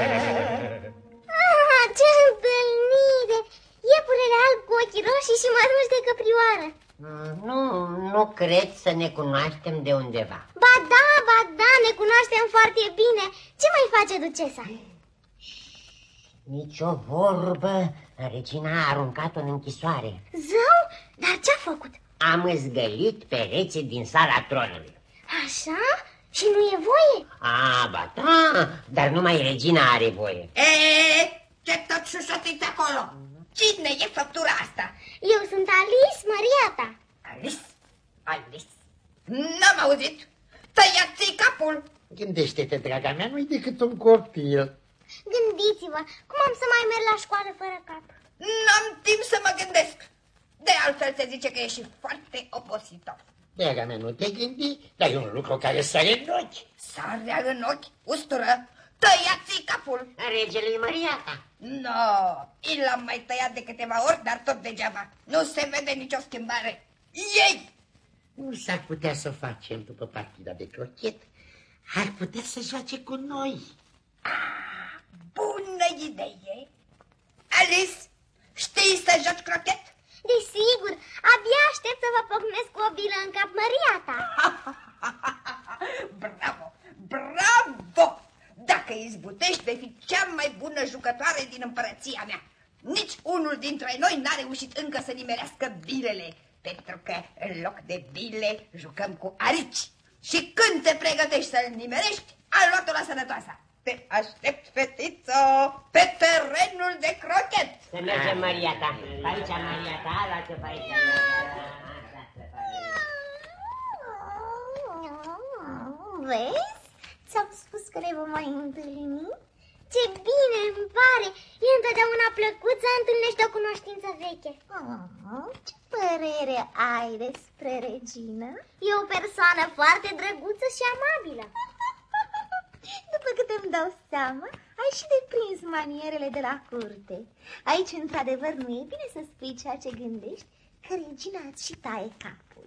Ce întâlnire! Iepurele alb cu ochii roșii și măruși de căprioară. Nu cred să ne cunoaștem de undeva. Ba da, ne cunoaștem foarte bine. Ce mai face ducesa? Nici o vorbă. Regina a aruncat-o în închisoare. Zău? Dar ce-a făcut? Am zgălit pereții din sala tronului. Așa? Și nu e voie? Ba da, dar numai regina are voie. Ce tot șușotiți acolo? Cine e făptura asta? Eu sunt Alice, Mariata. Alice? N-am auzit. Tăiați-i capul. Gândește-te, draga mea, nu-i decât un copil. Gândiți-vă, cum am să mai merg la școală fără cap? N-am timp să mă gândesc. De altfel se zice că ești foarte obositor. Draga mea, nu te gândi, dar e un lucru care sare în ochi. Sarea în ochi? Ustură? Tăiați-i capul. Regele Mariata. No, i l-am mai tăiat de câteva ori, dar tot degeaba. Nu se vede nicio schimbare. Ei! Nu s-ar putea să facem după partida de crochet. Ar putea să joace cu noi. Bună idee! Alice, știi să joci crochet? Desigur, abia aștept să vă pocnesc cu o bilă în cap, Mariata. Bravo, bravo! Dacă izbutești, vei fi cea mai bună jucătoare din împărăția mea. Nici unul dintre noi n-a reușit încă să nimerească bilele, pentru că în loc de bile jucăm cu arici. Și când te pregătești să-l nimerești, ai luat-o la sănătoasa. Te aștept, fetițo, pe terenul de crochet. Să mergem, Mariata. Aici, Mariata, lasă pe aici. Vezi? Ți-am spus că ne vom mai întâlni. Ce bine îmi pare! E întotdeauna plăcut să întâlnești o cunoștință veche. Ce părere ai despre regină? E o persoană foarte drăguță și amabilă. După cât îmi dau seama, ai și deprins manierele de la curte. Aici, într-adevăr, nu e bine să spui ceea ce gândești, că regina îți și taie capul.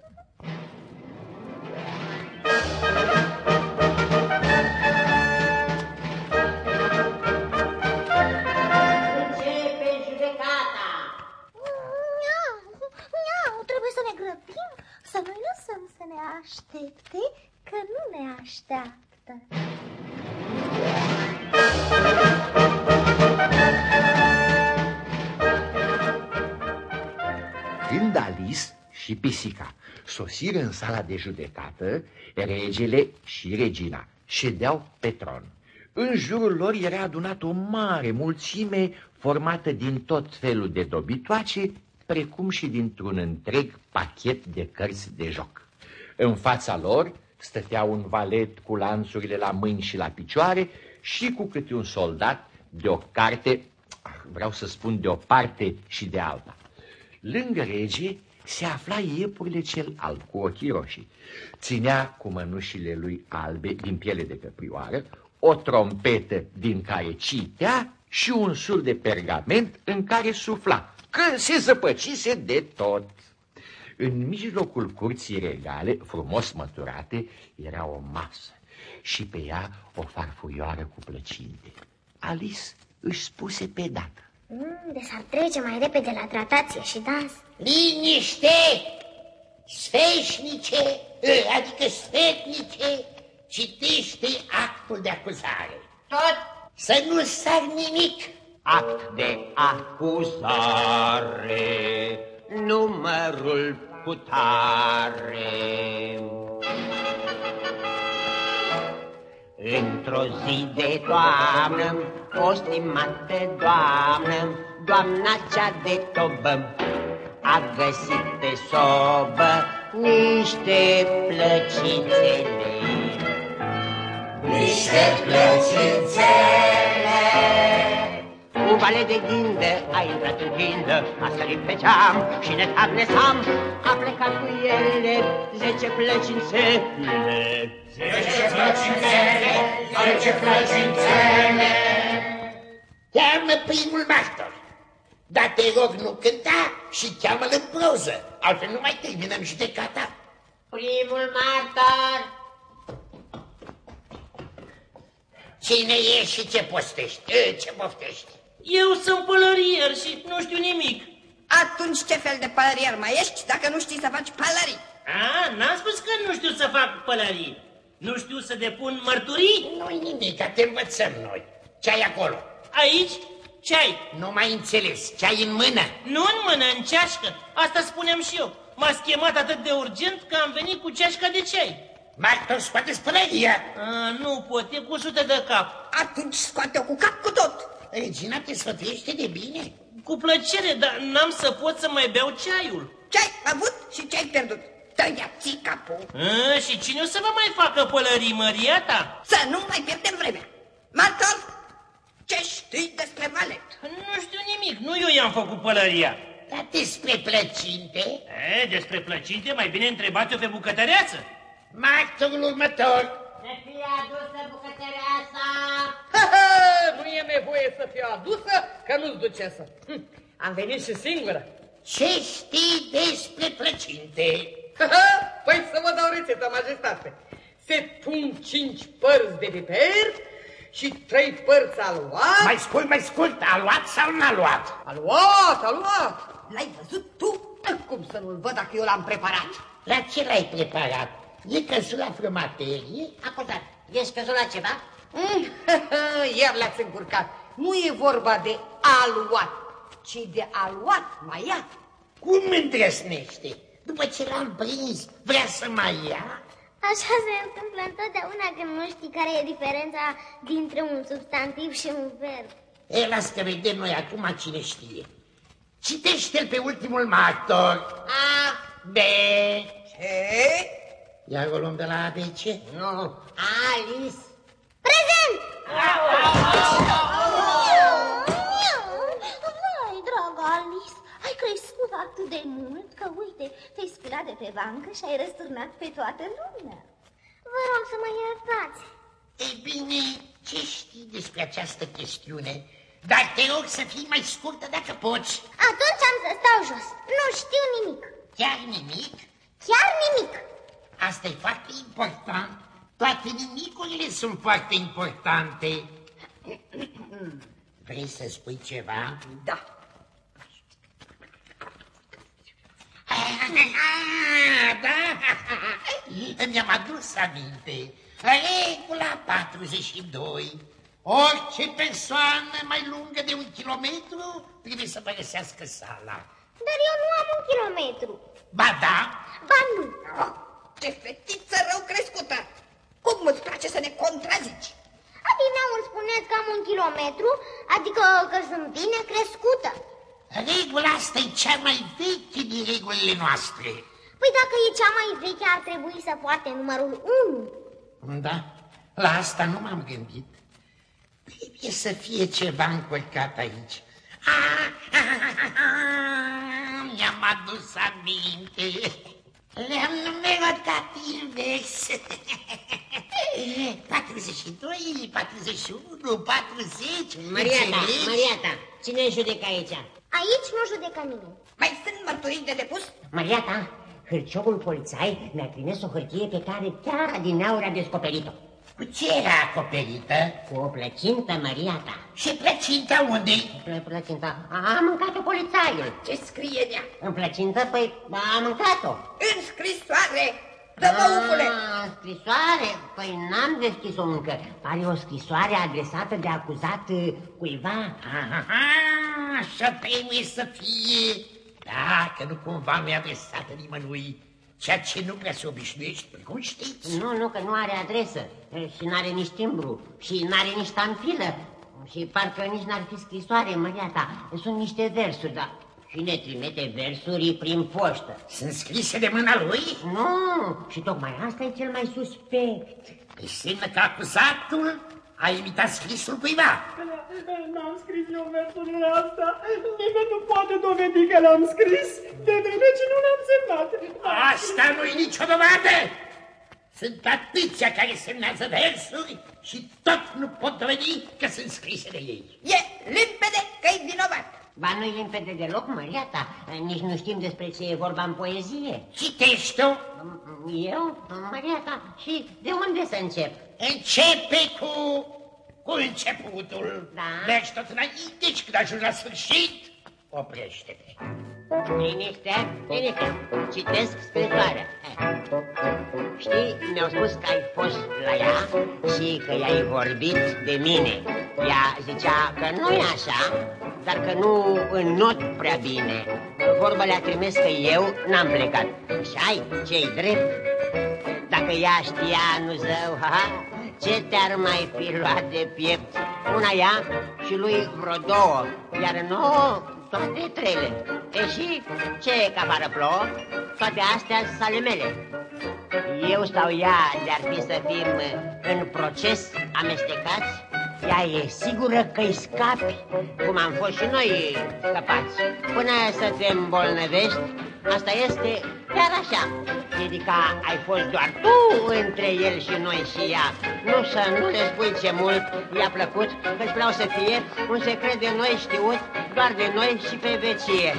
Trebuie să ne grăbim, să nu lăsăm să ne aștepte, că nu ne așteaptă. Când Alice și pisica sosiră în sala de judecată, regele și regina ședeau pe tron. În jurul lor era adunată o mare mulțime formată din tot felul de dobitoace, precum și dintr-un întreg pachet de cărți de joc. În fața lor stătea un valet cu lanțurile la mâini și la picioare și cu câte un soldat de o carte, vreau să spun de o parte și de alta. Lângă rege se afla iepurile cel alb cu ochii roșii. Ținea cu mănușile lui albe din piele de căprioară o trompetă din care citea și un sul de pergament în care sufla, că se zăpăcise de tot. În mijlocul curții regale, frumos măturate, era o masă și pe ea o farfurioară cu plăcinte. Alice își spuse pe dată: De s-ar trece mai repede la tratație și dans. Liniște! Sfeșnice, adică sfetnice, citește actul de acuzare. Tot? Să nu sar nimic. Act de acuzare, numărul cutare. Într-o zi de toamnă, o stimată doamnă, doamna cea de tobă, a găsit pe sobă niște plăcințele. Niște plăcințele. Un vale de ghindă a intrat în ghindă, a sărit pe geam și netam, a plecat cu ele 10 plăcințele. 10 plăcințele, 10 plăcințele. Cheamă primul martor. Dar te rog, nu cânta și cheamă-l în proză, altfel nu mai terminăm judecata. Primul martor. Cine e și ce postești? Ce poftești? Eu sunt pălărier și nu știu nimic. Atunci ce fel de pălărier mai ești dacă nu știi să faci pălării? N-am spus că nu știu să fac pălării. Nu știu să depun mărturii? Nu-i nimic, te învățăm noi. Ce ai acolo? Aici? Ce ai? Nu mai înțeles, ce ai în mână? Nu în mână, în ceașcă. Asta spuneam și eu. M-ați chemat atât de urgent că am venit cu ceașca de ceai. Martor, scoate-ți pălăria. Nu pot, e cu 100 de cap. Atunci scoate-o cu cap cu tot. Regina te sfătuiește de bine. Cu plăcere, dar n-am să pot să mai beau ceaiul. Ce-ai avut și ce-ai pierdut? Tăia-ți capul. Și cine o să vă mai facă pălării, Măriata? Să nu mai pierdem vremea. Martor, ce știi despre valet? Nu știu nimic, nu eu i-am făcut pălăria. Dar despre plăcinte? Despre plăcinte mai bine întrebați-o pe bucătăreață. Martorul următor. Să fie adusă bucătăreasa. Nu e nevoie să fie adusă, că nu-ți ducesă. Am venit și singură. Ce știi despre plăcinte? Păi să vă dau rețeta, majestate. Se pun 5 părți de piper și 3 părți aluat. Mai scurt, a luat sau n-a luat? Aluat. L-ai văzut tu? Cum să nu-l văd dacă eu l-am preparat? La ce l-ai preparat? E căzut la vreo materie? Acuzat, ești căzut la ceva? Iar l-ați încurcat. Nu e vorba de aluat, ci de aluat mai ia. Cum îndrăsnește? După ce l-am prins, vrea să mai ia? Așa se întâmplă întotdeauna când nu știi care e diferența dintre un substantiv și un verb. Las că vedem noi acum cine știe. Citește-l pe ultimul martor. A, B. Ce? Iar o luăm de la ABC? nu, Alice. Prezent! Vai, dragă Alice, ai crescut atât de mult că, uite, te-ai sculat de pe bancă și ai răsturnat pe toată lumea. Vă rog să mă iertați. Ei bine, ce știi despre această chestiune? Dar te rog să fii mai scurtă dacă poți. Atunci am să stau jos. Nu știu nimic. Chiar nimic? Chiar nimic. Asta e foarte important. Toate nimicurile sunt foarte importante. Vrei să spui ceva? Da. Da, mi-am adus aminte. Regula 42. Orice persoană mai lungă de 1 kilometru trebuie să părăsească sala. Dar eu nu am 1 kilometru. Ba da? Ba nu. Ce fetiță rău crescută! Cum îți place să ne contrazici? Adineauri spuneți că am 1 kilometru, adică că sunt bine crescută. Regula asta e cea mai veche din regulile noastre. Păi dacă e cea mai veche, ar trebui să poarte numărul 1. Da, la asta nu m-am gândit. Trebuie să fie ceva încurcat aici. Mi-am adus aminte. Le-am numerotat invers. 42, 41, 40. Mariata, cine judecă aici? Aici nu judecă nimeni. Mai sunt mărturii de depus? Mariata, hârciogul polițai mi-a trimis o hârtie pe care chiar adineauri a descoperit-o. Cu ce era acoperită? Cu o plăcintă, Mariata. Și plăcinta unde-i? Plăcinta? A mâncat-o polițaiul. Ce scrie în ea? În plăcintă? Păi, a mâncat-o. În scrisoare! Dă-mă, Scrisoare? Păi n-am deschis-o încă. Pare o scrisoare adresată de acuzat cuiva. Așa trebuie să fie. Da, că nu cumva nu e adresată nimănui. Ceea ce nu prea se obișnuiește, cum știți? Nu, că nu are adresă și n-are nici timbru și n-are nici stampilă și parcă nici n-ar fi scrisoare, Mariata. Sunt niște versuri, dar Și ne trimite versuri prin poștă. Sunt scrise de mâna lui? Nu, și tocmai asta e cel mai suspect. Înseamnă că acuzatul a imitat scrisul cuiva. N-am scris eu versurile astea. Nimeni nu poate dovedi că le-am scris, de vreme ce nu le-am semnat. Asta nu-i nicio dovadă. Sunt atâția care semnează versuri și tot nu pot dovedi că sunt scrise de ei. E limpede că-i vinovat. Ba, nu-i limpede deloc, Măriata. Nici nu știm despre ce e vorba în poezie. Citești-o? Eu? Măriata, și de unde să încep? Începe cu începutul. Da. Mergi tot înainte, deci când ajungi la sfârșit, oprește-te. Liniște, liniște. Citesc scrisoarea. Știi, mi-au spus că ai fost la ea și că i-ai vorbit de mine. Ea zicea că nu e așa, dar că nu înnot prea bine. Vorba le-a trimis că eu n-am plecat. Și ai, ce-i drept? Dacă ea știa, nu zău, ce te-ar mai fi luat de piept? Una ea și lui vreo două, iar nouă toate trele. E și ce că afară plouă, toate astea sale mele. Eu sau ea de-ar fi să fim în proces amestecați, ea e sigură că-i scapi, cum am fost și noi scăpați. Până să te îmbolnăvești, asta este chiar așa. Adică ai fost doar tu între el și noi și ea. Nu să nu le spui ce mult i-a plăcut, că-ți vreau să fie un secret de noi știut, doar de noi și pe vecie.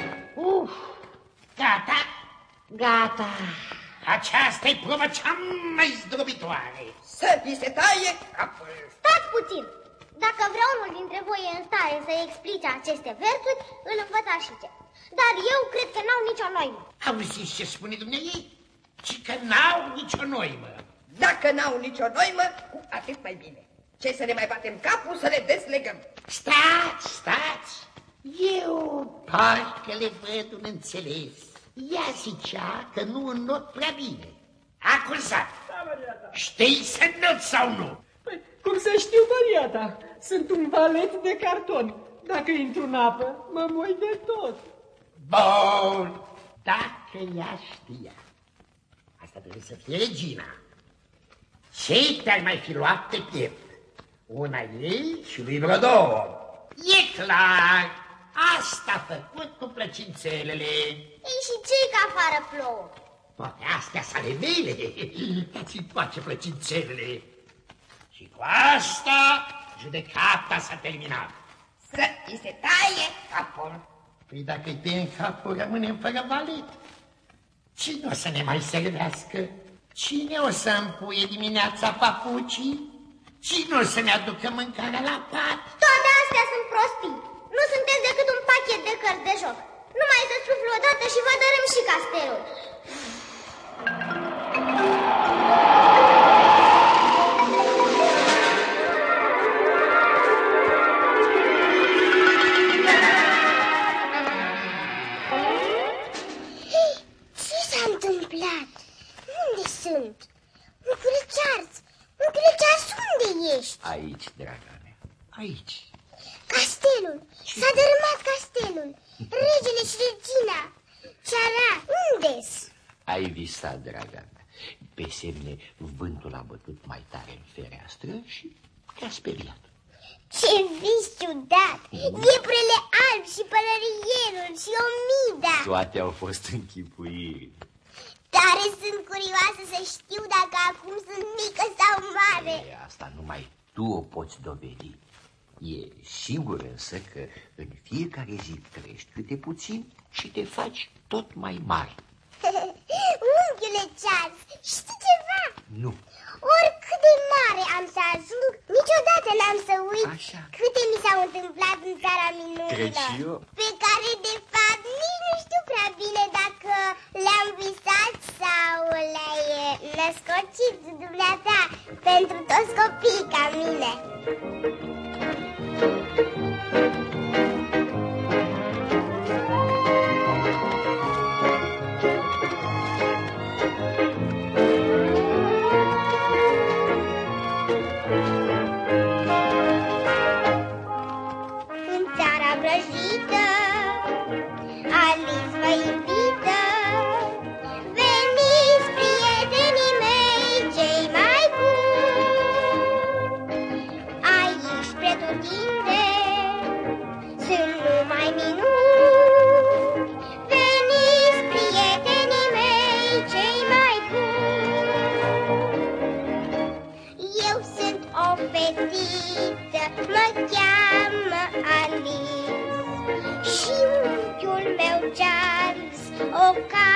Gata? Gata. Aceasta-i proba cea mai zdrobitoare. Să vi se taie capul. Stați puțin! Dacă vreau unul dintre voi e în stare să explice aceste versuri, îl învăța și ce. Dar eu cred că n-au nicio noimă. Auziți ce spune dumneavoastră? Ci că n-au nicio noimă. Dacă n-au nicio noimă, cu atât mai bine. Ce să ne mai batem capul să le deslegăm? Stați! Eu parcă le văd un înțeles. Ea zicea că nu înnot prea bine. Acuzat! Știi să înnoți sau nu? Păi, cum să știu, Măriata? Sunt un valet de carton. Dacă intru în apă, mă moi de tot. Bun, dacă ea știa. Asta trebuie să fie regina. Ce te-ar mai fi luat pe piept? Una ei și lui vreo două. E clar, asta a făcut cu plăcințelele. Ei, și ce-i că afară plouă? Toate astea sale mele. Dați-mi pace plăcințelele. Și cu asta judecata s-a terminat. Să îi se taie capul. Păi dacă îi tăiem capul, rămânem fără valet. Cine o să ne mai servească? Cine o să împuie dimineața papucii? Cine o să ne aducă mâncarea la pat? Toate astea sunt prostii. Nu sunteți decât un pachet de cărți de joc. Numai să suflu odată și vă dărâm și castelul. Ce s-a întâmplat? Unde sunt? Unchiule Charles, unde ești? Aici, draga mea, aici. Castelul! S-a dărâmat castelul! Regele și regina! Ceara, unde-s? Ai visat, draga mea. Pe semne, vântul a bătut mai tare în fereastră și te-a speriat. Ce vis ciudat! Ieprele alb și pălărierul și Omida! Toate au fost închipuiri. Tare sunt curioasă să știu dacă acum sunt mică sau mare. Asta numai tu o poți dovedi. E sigur însă că în fiecare zi crești câte puțin și te faci tot mai mare. Unchiule Charles, știi ceva? Nu. Oricât de mare am să ajung, niciodată n-am să uit câte mi s-au întâmplat în țara minunilor, pe care de fapt nici nu știu prea bine dacă le-am visat sau le-ai născocit dumneata pentru toți copiii ca mine. boca